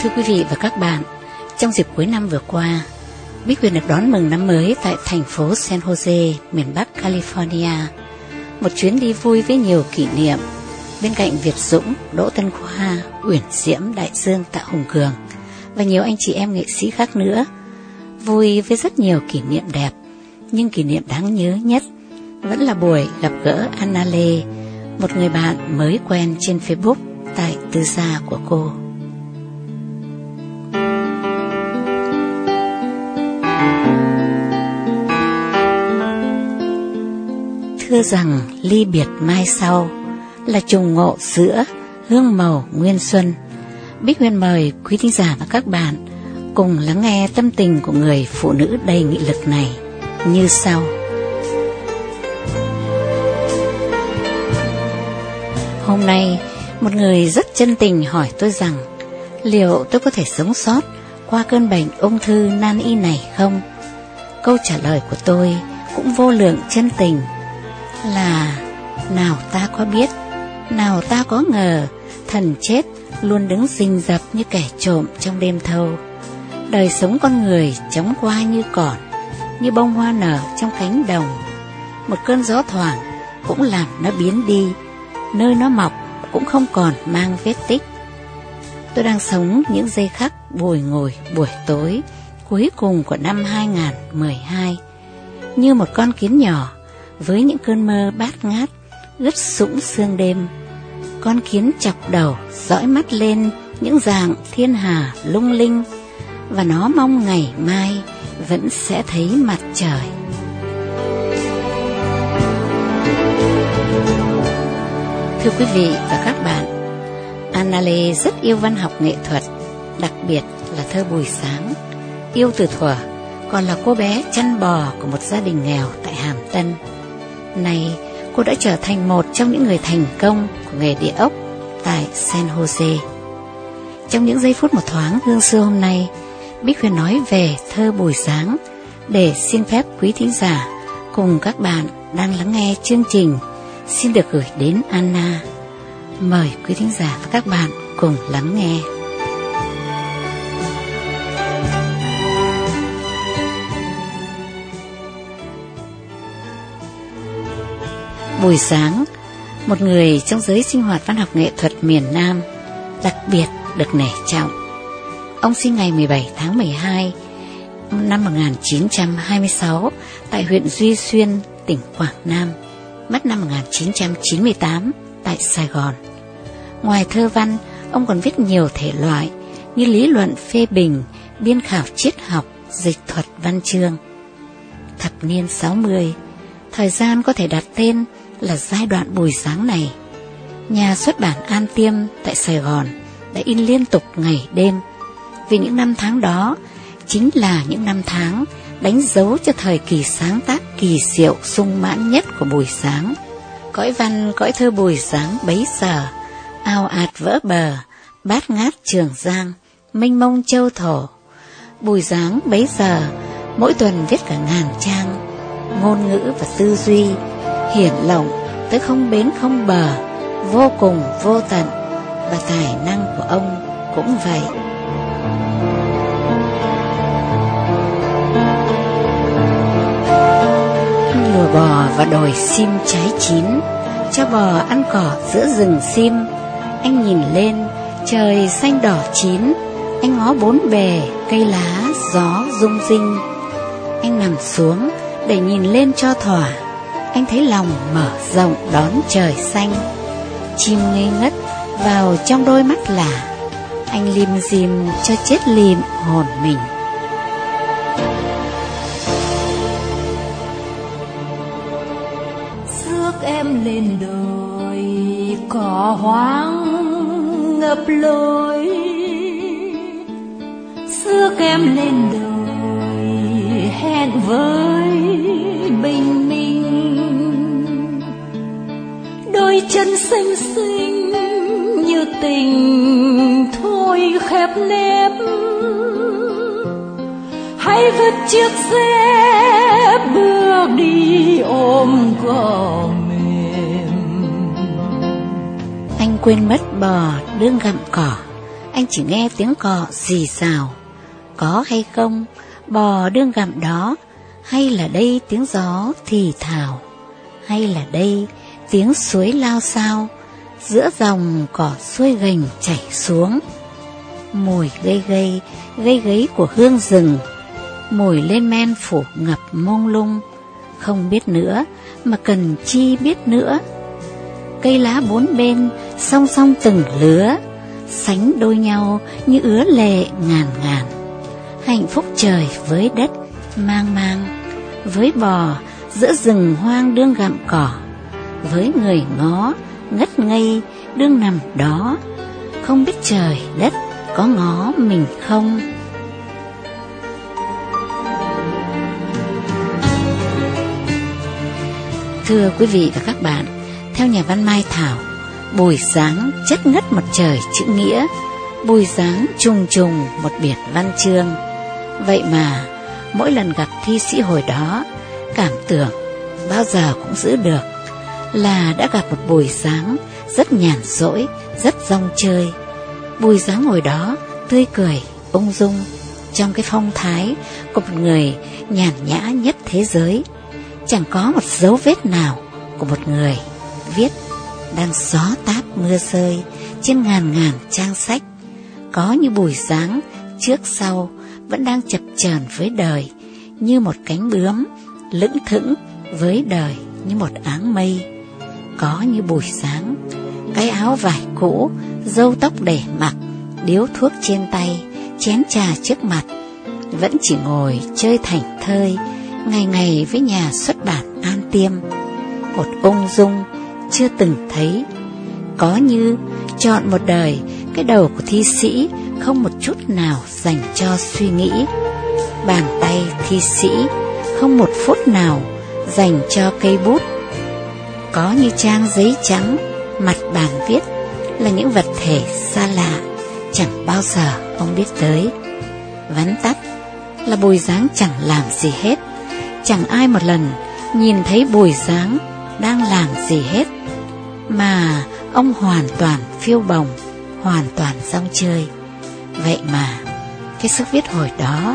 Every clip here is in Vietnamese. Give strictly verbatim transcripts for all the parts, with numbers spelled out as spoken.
Thưa quý vị và các bạn, trong dịp cuối năm vừa qua, Bích Huyền được đón mừng năm mới tại thành phố San Jose, miền Bắc California. Một chuyến đi vui với nhiều kỷ niệm, bên cạnh Việt Dũng, Đỗ Tân Khoa, Uyển Diễm, Đại Dương, Tạ Hùng Cường và nhiều anh chị em nghệ sĩ khác nữa. Vui với rất nhiều kỷ niệm đẹp, nhưng kỷ niệm đáng nhớ nhất vẫn là buổi gặp gỡ Anna Lê, một người bạn mới quen trên Facebook tại tư gia của cô. Thưa rằng ly biệt mai sau là trùng ngộ giữa hương màu nguyên xuân. Bích Huyền mời quý thính giả và các bạn cùng lắng nghe tâm tình của người phụ nữ đầy nghị lực này như sau. Hôm nay, một người rất chân tình hỏi tôi rằng liệu tôi có thể sống sót qua cơn bệnh ung thư nan y này không? Câu trả lời của tôi cũng vô lượng chân tình là nào ta có biết, nào ta có ngờ, thần chết luôn đứng rình rập như kẻ trộm trong đêm thâu. Đời sống con người chóng qua như cỏ, như bông hoa nở trong cánh đồng. Một cơn gió thoảng cũng làm nó biến đi, nơi nó mọc cũng không còn mang vết tích. Tôi đang sống những giây khắc bùi ngồi buổi tối cuối cùng của năm hai không một hai, như một con kiến nhỏ với những cơn mơ bát ngát ướt sũng sương đêm. Con kiến chọc đầu dõi mắt lên những dạng thiên hà lung linh, và nó mong ngày mai vẫn sẽ thấy mặt trời. Thưa quý vị và các bạn, Anna Lê rất yêu văn học nghệ thuật, đặc biệt là thơ Bùi Sáng. Yêu từ thuở còn là cô bé chăn bò của một gia đình nghèo tại Hàm Tân. Nay cô đã trở thành một trong những người thành công của nghề địa ốc tại San Jose. Trong những giây phút một thoáng hương xưa hôm nay, Bích Huyền nói về thơ Bùi Sáng để xin phép quý thính giả cùng các bạn đang lắng nghe chương trình xin được gửi đến Anna. Mời quý thính giả và các bạn cùng lắng nghe. Bùi Sáng, một người trong giới sinh hoạt văn học nghệ thuật miền Nam, đặc biệt được nể trọng. Ông sinh ngày mười bảy tháng mười hai năm một nghìn chín trăm hai mươi sáu tại huyện Duy Xuyên, tỉnh Quảng Nam, mất năm một nghìn chín trăm chín mươi tám tại Sài Gòn. Ngoài thơ văn, ông còn viết nhiều thể loại như lý luận phê bình, biên khảo triết học, dịch thuật văn chương. Thập niên sáu mươi, thời gian có thể đặt tên là giai đoạn Bùi Sáng này. Nhà xuất bản An Tiêm tại Sài Gòn đã in liên tục ngày đêm, vì những năm tháng đó chính là những năm tháng đánh dấu cho thời kỳ sáng tác kỳ diệu sung mãn nhất của Bùi Sáng. Cõi văn cõi thơ Bùi Sáng bấy giờ ao ạt vỡ bờ, bát ngát Trường Giang, mênh mông châu thổ. Bùi Sáng bấy giờ mỗi tuần viết cả ngàn trang, ngôn ngữ và tư duy hiển lộng tới không bến không bờ, vô cùng vô tận, và tài năng của ông cũng vậy. Lùa bò và đồi sim trái chín, cho bò ăn cỏ giữa rừng sim. Anh nhìn lên trời xanh đỏ chín, anh ngó bốn bề cây lá gió rung rinh. Anh nằm xuống để nhìn lên cho thỏa, anh thấy lòng mở rộng đón trời xanh. Chim ngây ngất vào trong đôi mắt là, anh lim dim cho chết lìm hồn mình. Rước em lên đời cỏ hoang ngập lối, rước em lên đời hẹn với bình minh. Đôi chân xinh xinh như tình thôi khép nếp, hãy vứt chiếc dép bước đi ôm cỏ mềm. Anh quên mất bò đương gặm cỏ, anh chỉ nghe tiếng cò xì xào. Có hay không, bò đương gặm đó, hay là đây tiếng gió thì thào, hay là đây tiếng suối lao sao, giữa dòng cỏ xuôi gành chảy xuống. Mùi gây gây, gây gấy của hương rừng, mùi lên men phủ ngập mông lung. Không biết nữa, mà cần chi biết nữa. Cây lá bốn bên, song song từng lứa, sánh đôi nhau như ứa lệ ngàn ngàn. Hạnh phúc trời với đất mang mang, với bò giữa rừng hoang đương gặm cỏ, với người ngó ngất ngây đương nằm đó, không biết trời đất có ngó mình không. Thưa quý vị và các bạn, theo nhà văn Mai Thảo, buổi sáng chất ngất một trời chữ nghĩa, buổi sáng trùng trùng một biển văn chương. Vậy mà mỗi lần gặp thi sĩ hồi đó, cảm tưởng bao giờ cũng giữ được là đã gặp một buổi sáng rất nhàn rỗi, rất rong chơi. Buổi sáng hồi đó tươi cười, ung dung, trong cái phong thái của một người nhàn nhã nhất thế giới. Chẳng có một dấu vết nào của một người viết đang gió táp mưa rơi trên ngàn ngàn trang sách. Có như buổi sáng trước sau vẫn đang chập chờn với đời như một cánh bướm, lững thững với đời như một áng mây. Có như buổi sáng, cái áo vải cũ, râu tóc để mặc, điếu thuốc trên tay, chén trà trước mặt, vẫn chỉ ngồi chơi thảnh thơi ngày ngày với nhà xuất bản An Tiêm. Một ung dung chưa từng thấy. Có như chọn một đời, cái đầu của thi sĩ không một chút nào dành cho suy nghĩ. Bàn tay thi sĩ không một phút nào dành cho cây bút. Có như trang giấy trắng, mặt bàn viết là những vật thể xa lạ, chẳng bao giờ ông biết tới. Vắn tắt là Bùi Giáng chẳng làm gì hết. Chẳng ai một lần nhìn thấy Bùi Giáng đang làm gì hết, mà ông hoàn toàn phiêu bồng, hoàn toàn rong chơi. Vậy mà cái sức viết hồi đó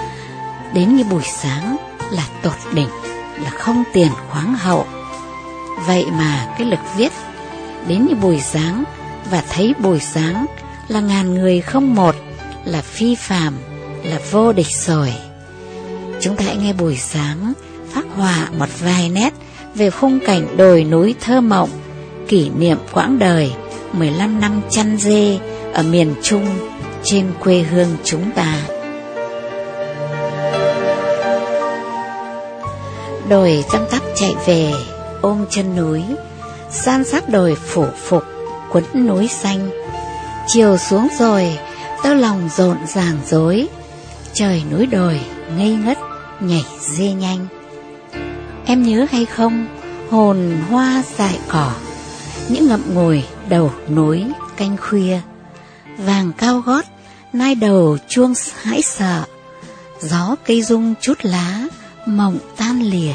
đến như Buổi Sáng là tột đỉnh, là không tiền khoáng hậu. Vậy mà cái lực viết đến như Bùi Giáng và thấy Bùi Giáng là ngàn người không một, là phi phàm, là vô địch rồi. Chúng ta hãy nghe Bùi Giáng phác họa một vài nét về khung cảnh đồi núi thơ mộng, kỷ niệm quãng đời mười lăm năm chăn dê ở miền Trung trên quê hương chúng ta. Đồi tăm tắp chạy về ôm chân núi, san sát đồi phủ phục quấn núi xanh. Chiều xuống rồi tao lòng rộn ràng rối, trời núi đồi ngây ngất nhảy dê nhanh. Em nhớ hay không, hồn hoa dại cỏ, những ngậm ngùi đầu núi canh khuya. Vàng cao gót nai đầu chuông hãi sợ, gió cây rung chút lá mộng tan lìa.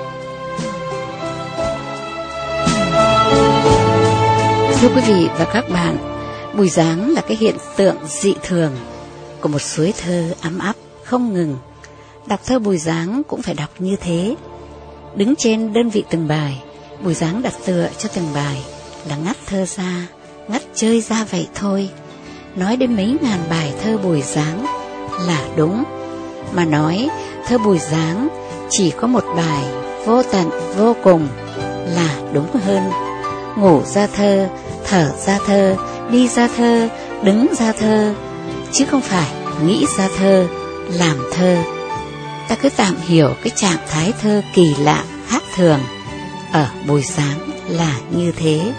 Thưa quý vị và các bạn, Bùi Giáng là cái hiện tượng dị thường của một suối thơ ấm áp không ngừng. Đọc thơ Bùi Giáng cũng phải đọc như thế. Đứng trên đơn vị từng bài, Bùi Giáng đặt tựa cho từng bài là ngắt thơ ra, ngắt chơi ra vậy thôi. Nói đến mấy ngàn bài thơ Bùi Giáng là đúng, mà nói thơ Bùi Giáng chỉ có một bài vô tận vô cùng là đúng hơn. Ngủ ra thơ, thở ra thơ, đi ra thơ, đứng ra thơ, chứ không phải nghĩ ra thơ, làm thơ. Ta cứ tạm hiểu cái trạng thái thơ kỳ lạ khác thường ở Bùi Giáng là như thế.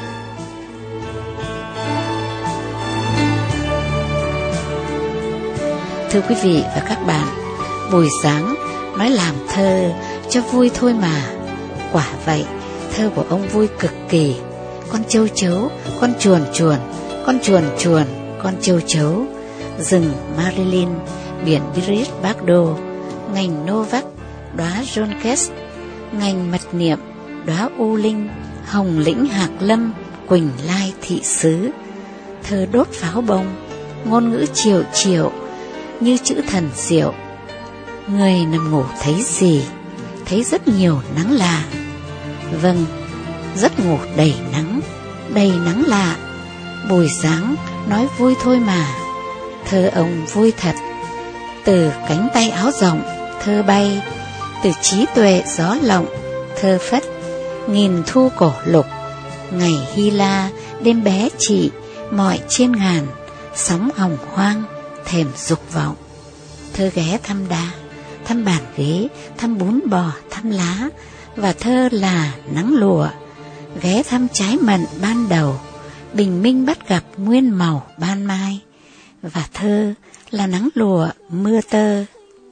Thưa quý vị và các bạn, Bùi Giáng nói làm thơ cho vui thôi mà. Quả vậy, thơ của ông vui cực kỳ. Con châu chấu, con chuồn chuồn, con chuồn chuồn, con châu chấu. Rừng Marilyn, biển Biris Bardo, ngành Novak, đóa Jonkes, ngành mật niệm, đóa U Linh, hồng lĩnh Hạc Lâm, Quỳnh Lai Thị Sứ. Thơ đốt pháo bông, ngôn ngữ triệu triệu như chữ thần diệu. Người nằm ngủ thấy gì? Thấy rất nhiều nắng lạ. Vâng, giấc ngủ đầy nắng, đầy nắng lạ. Buổi sáng nói vui thôi mà, thơ ông vui thật. Từ cánh tay áo rộng, thơ bay. Từ trí tuệ gió lộng, thơ phất. Nghìn thu cổ lục, ngày hy la, đêm bé chị, mọi trên ngàn, sóng hồng hoang, thèm dục vọng. Thơ ghé thăm đá, thăm bàn ghế, thăm bún bò, thăm lá. Và thơ là nắng lụa, ghé thăm trái mận ban đầu, bình minh bắt gặp nguyên màu ban mai. Và thơ là nắng lụa mưa tơ.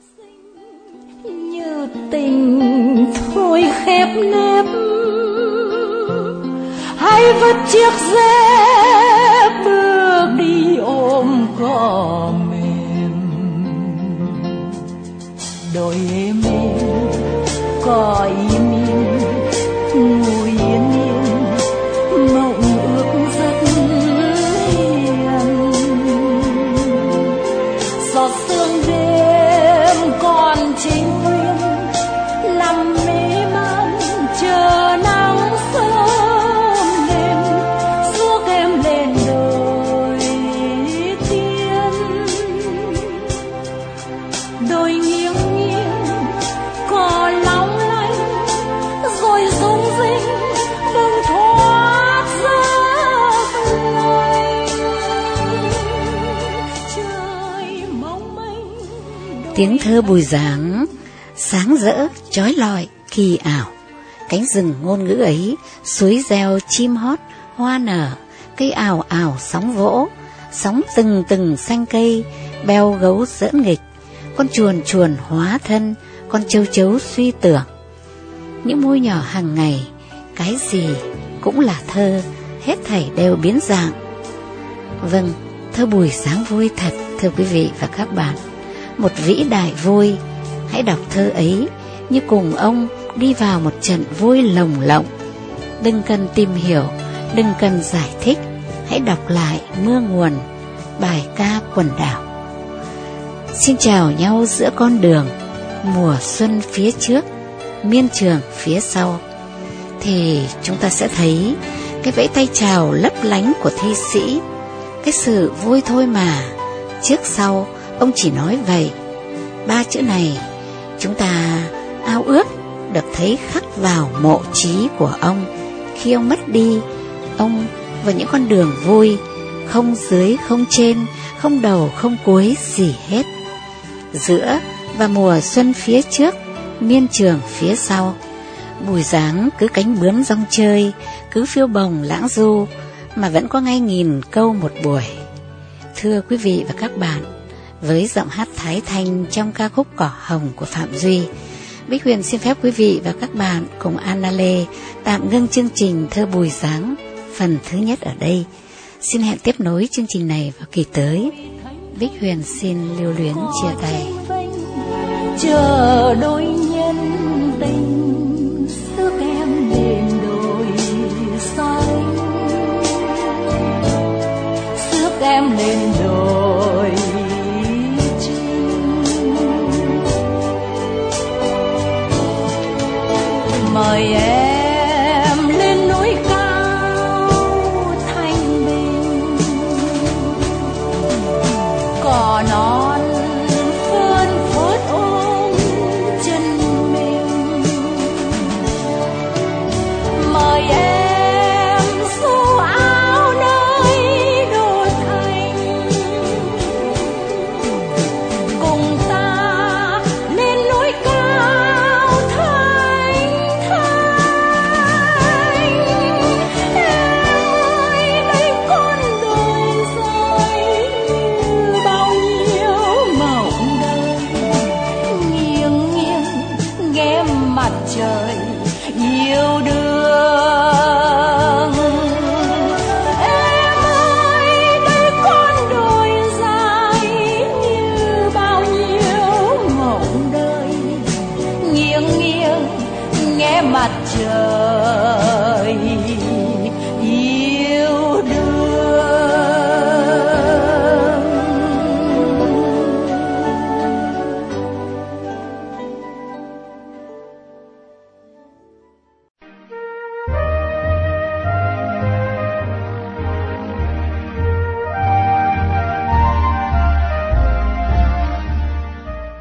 Như tình thôi khép nép, hay vứt chiếc dép bước đi ôm cỏ mềm. Đôi êm êm cỏ im im, ngồi yên yên mộng ước rất hiền. Giọt sương đêm còn trinh nguyên, nằm mê man chờ nắng sớm lên, rước em lên đồi tiên. Đồi nghiêng nghiêng cỏ long lanh, rồi rung rinh bừng thoát giấc lành. Trời mong manh. Tiếng thơ Bùi Giáng sáng rỡ, chói lọi, kỳ ảo. Cánh rừng ngôn ngữ ấy, suối reo, chim hót, hoa nở, cây ảo ảo sóng vỗ, sóng từng từng xanh cây, beo gấu giỡn nghịch, con chuồn chuồn hóa thân, con châu chấu suy tưởng. Những môi nhỏ hàng ngày, cái gì cũng là thơ, hết thảy đều biến dạng. Vâng, thơ Bùi Giáng vui thật, thưa quý vị và các bạn. Một vĩ đại vui. Hãy đọc thơ ấy như cùng ông đi vào một trận vui lồng lộng. Đừng cần tìm hiểu, đừng cần giải thích. Hãy đọc lại Mưa Nguồn, bài ca quần đảo. Xin chào nhau giữa con đường, mùa xuân phía trước, miên trường phía sau. Thì chúng ta sẽ thấy cái vẫy tay chào lấp lánh của thi sĩ, cái sự vui thôi mà. Trước sau ông chỉ nói vậy. Ba chữ này chúng ta ao ước được thấy khắc vào mộ chí của ông. Khi ông mất đi, ông và những con đường vui, không dưới không trên, không đầu không cuối gì hết. Giữa và mùa xuân phía trước, miên trường phía sau. Bùi Giáng cứ cánh bướm rong chơi, cứ phiêu bồng lãng du, mà vẫn có ngay nghìn câu một buổi. Thưa quý vị và các bạn, với giọng hát Thái Thanh trong ca khúc Cỏ Hồng của Phạm Duy, Bích Huyền xin phép quý vị và các bạn cùng Anna Lê tạm ngưng chương trình Thơ Bùi Giáng phần thứ nhất ở đây. Xin hẹn tiếp nối chương trình này vào kỳ tới. Bích Huyền xin lưu luyến chia tay. Chờ đôi nhân tình, rước em lên đồi xanh, rước em lên đồi trinh. Mời em lên núi cao thanh bình, cỏ non phơn phớt ôm chân mình. Mời em xô áo nơi đô thành, cùng ta lên núi cao thanh thanh. Em ơi đây con đồi dài như bao nhiêu mộng đời, nghiêng nghiêng ghé mặt trời yêu đương. Em ơi đây con đồi dài như bao nhiêu mộng đời, nghiêng nghiêng nghe mặt trời yêu đương.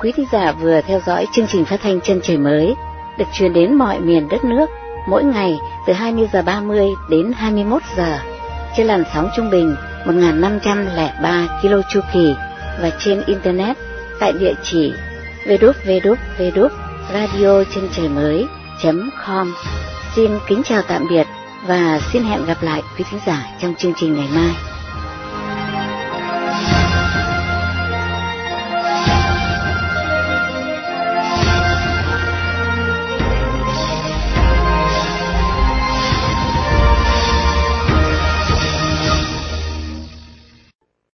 Quý thính giả vừa theo dõi chương trình phát thanh Chân Trời Mới, được truyền đến mọi miền đất nước mỗi ngày từ hai mươi giờ ba mươi đến hai mươi mốt giờ trên làn sóng trung bình một nghìn năm trăm lẻ ba ki lô chu kỳ và trên internet tại địa chỉ w w w chấm radio chân trời mới chấm com. Xin kính chào tạm biệt và xin hẹn gặp lại quý thính giả trong chương trình ngày mai.